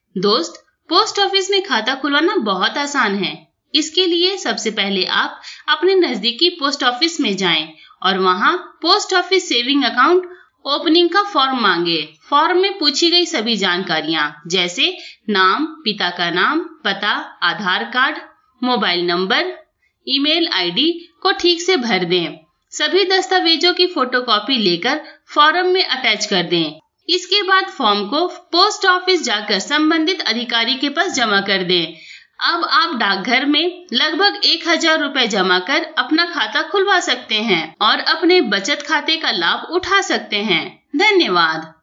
दोस्त, post office में खाता खुलवाना बहुत आसान है। इसके लिए सबसे पहले आप अपने नजदीकी पोस्ट ऑफिस में जाएं और वहां post office saving account opening का फॉर्म मांगे। फॉर्म में पूछी गई सभी जानकारियां जैसे नाम, पिता का नाम, पता, Aadhaar card, mobile number, email ID को ठीक से भर दें। सभी दस्तावेजों की फोटोकॉपी लेकर फॉर्म में अटैच कर दें। इसके बाद फॉर्म को पोस्ट ऑफिस जाकर संबंधित अधिकारी के पास जमा कर दें। अब आप डाकघर में लगभग 1000 रुपए जमा कर अपना खाता खुलवा सकते हैं और अपने बचत खाते का लाभ उठा सकते हैं। धन्यवाद।